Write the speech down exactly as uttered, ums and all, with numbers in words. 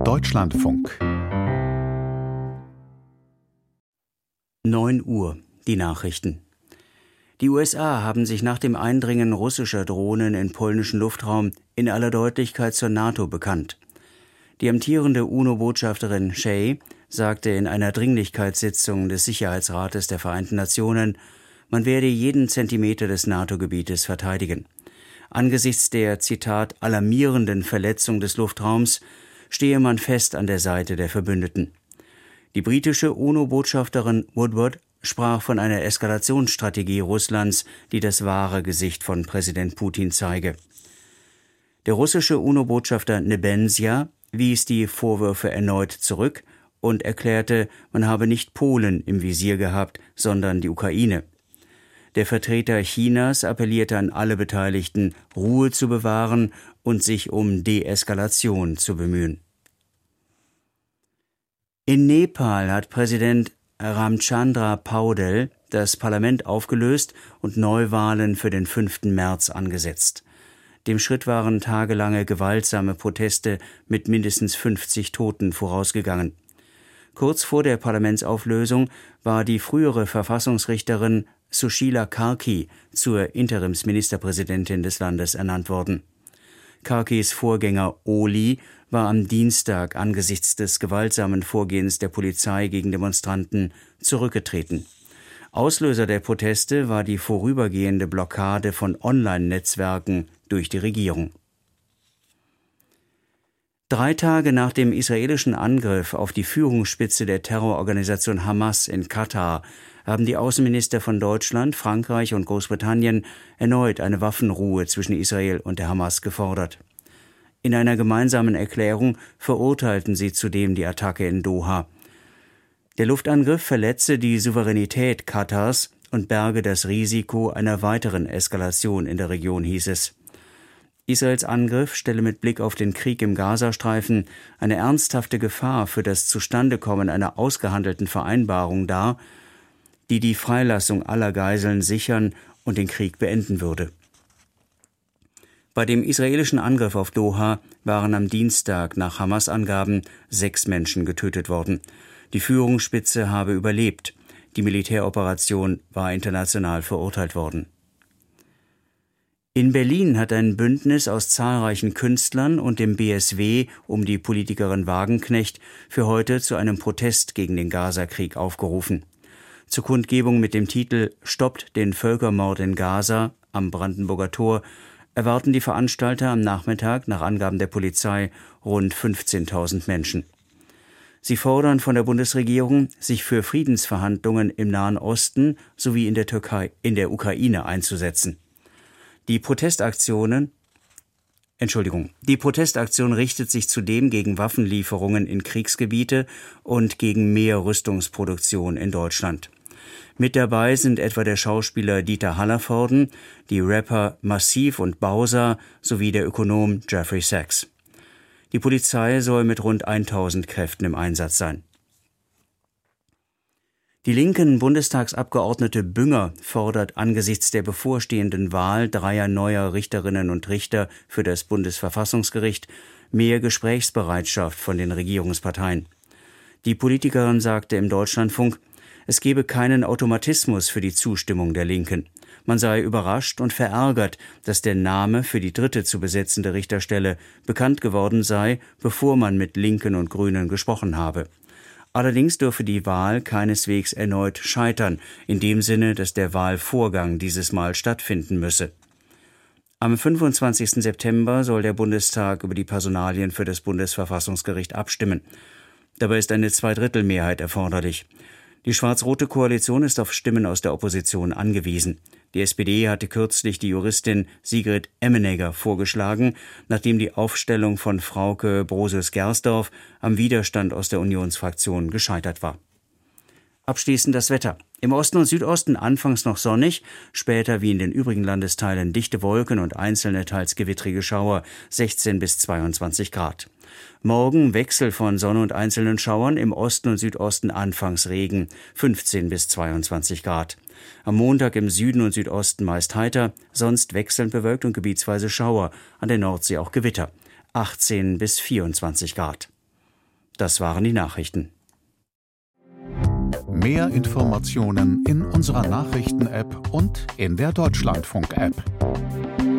Deutschlandfunk. neun Uhr, die Nachrichten. Die U S A haben sich nach dem Eindringen russischer Drohnen in polnischen Luftraum in aller Deutlichkeit zur NATO bekannt. Die amtierende UNO-Botschafterin Shea sagte in einer Dringlichkeitssitzung des Sicherheitsrates der Vereinten Nationen, man werde jeden Zentimeter des NATO-Gebietes verteidigen. Angesichts der, Zitat, alarmierenden Verletzung des Luftraums stehe man fest an der Seite der Verbündeten. Die britische UNO-Botschafterin Woodward sprach von einer Eskalationsstrategie Russlands, die das wahre Gesicht von Präsident Putin zeige. Der russische UNO-Botschafter Nebenzia wies die Vorwürfe erneut zurück und erklärte, man habe nicht Polen im Visier gehabt, sondern die Ukraine. Der Vertreter Chinas appellierte an alle Beteiligten, Ruhe zu bewahren und sich um Deeskalation zu bemühen. In Nepal hat Präsident Ramchandra Paudel das Parlament aufgelöst und Neuwahlen für den fünften März angesetzt. Dem Schritt waren tagelange gewaltsame Proteste mit mindestens fünfzig Toten vorausgegangen. Kurz vor der Parlamentsauflösung war die frühere Verfassungsrichterin Sushila Karki zur Interimsministerpräsidentin des Landes ernannt worden. Karkis Vorgänger Oli war am Dienstag angesichts des gewaltsamen Vorgehens der Polizei gegen Demonstranten zurückgetreten. Auslöser der Proteste war die vorübergehende Blockade von Online-Netzwerken durch die Regierung. Drei Tage nach dem israelischen Angriff auf die Führungsspitze der Terrororganisation Hamas in Katar haben die Außenminister von Deutschland, Frankreich und Großbritannien erneut eine Waffenruhe zwischen Israel und der Hamas gefordert. In einer gemeinsamen Erklärung verurteilten sie zudem die Attacke in Doha. Der Luftangriff verletze die Souveränität Katars und berge das Risiko einer weiteren Eskalation in der Region, hieß es. Israels Angriff stelle mit Blick auf den Krieg im Gazastreifen eine ernsthafte Gefahr für das Zustandekommen einer ausgehandelten Vereinbarung dar, die die Freilassung aller Geiseln sichern und den Krieg beenden würde. Bei dem israelischen Angriff auf Doha waren am Dienstag nach Hamas-Angaben sechs Menschen getötet worden. Die Führungsspitze habe überlebt. Die Militäroperation war international verurteilt worden. In Berlin hat ein Bündnis aus zahlreichen Künstlern und dem B S W um die Politikerin Wagenknecht für heute zu einem Protest gegen den Gaza-Krieg aufgerufen. Zur Kundgebung mit dem Titel »Stoppt den Völkermord in Gaza« am Brandenburger Tor erwarten die Veranstalter am Nachmittag nach Angaben der Polizei rund fünfzehntausend Menschen. Sie fordern von der Bundesregierung, sich für Friedensverhandlungen im Nahen Osten sowie in der Türkei, in der Ukraine einzusetzen. Die Protestaktionen Entschuldigung, die Protestaktion richtet sich zudem gegen Waffenlieferungen in Kriegsgebiete und gegen mehr Rüstungsproduktion in Deutschland. Mit dabei sind etwa der Schauspieler Dieter Hallervorden, die Rapper Massiv und Bowser sowie der Ökonom Jeffrey Sachs. Die Polizei soll mit rund tausend Kräften im Einsatz sein. Die linken Bundestagsabgeordnete Bünger fordert angesichts der bevorstehenden Wahl dreier neuer Richterinnen und Richter für das Bundesverfassungsgericht mehr Gesprächsbereitschaft von den Regierungsparteien. Die Politikerin sagte im Deutschlandfunk, es gebe keinen Automatismus für die Zustimmung der Linken. Man sei überrascht und verärgert, dass der Name für die dritte zu besetzende Richterstelle bekannt geworden sei, bevor man mit Linken und Grünen gesprochen habe. Allerdings dürfe die Wahl keineswegs erneut scheitern, in dem Sinne, dass der Wahlvorgang dieses Mal stattfinden müsse. Am fünfundzwanzigsten September soll der Bundestag über die Personalien für das Bundesverfassungsgericht abstimmen. Dabei ist eine Zweidrittelmehrheit erforderlich. Die schwarz-rote Koalition ist auf Stimmen aus der Opposition angewiesen. Die S P D hatte kürzlich die Juristin Sigrid Emmenegger vorgeschlagen, nachdem die Aufstellung von Frauke Brosius-Gersdorf am Widerstand aus der Unionsfraktion gescheitert war. Abschließend das Wetter. Im Osten und Südosten anfangs noch sonnig, später wie in den übrigen Landesteilen dichte Wolken und einzelne teils gewittrige Schauer, sechzehn bis zweiundzwanzig Grad. Morgen Wechsel von Sonne und einzelnen Schauern, im Osten und Südosten anfangs Regen, fünfzehn bis zweiundzwanzig Grad. Am Montag im Süden und Südosten meist heiter, sonst wechselnd bewölkt und gebietsweise Schauer, an der Nordsee auch Gewitter, achtzehn bis vierundzwanzig Grad. Das waren die Nachrichten. Mehr Informationen in unserer Nachrichten-App und in der Deutschlandfunk-App.